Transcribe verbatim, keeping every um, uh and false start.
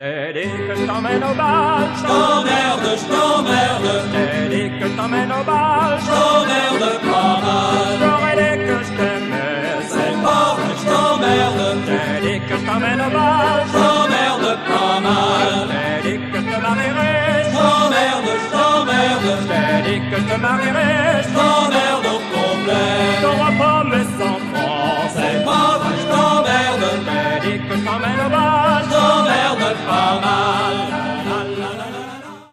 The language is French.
T'es dit que je t'emmène au bal, je t'emmerde, je t'emmerde. T'es dit que je t'emmène au bal, je t'emmerde pas mal. J'aurais dit que je t'aimais, c'est pas vrai, je t'emmerde. T'es dit que je t'emmène au bal, je t'emmerde pas mal. T'es dit que je te marierai, je t'emmerde, je t'emmerde. T'es dit que je te marierai, je t'emmerde.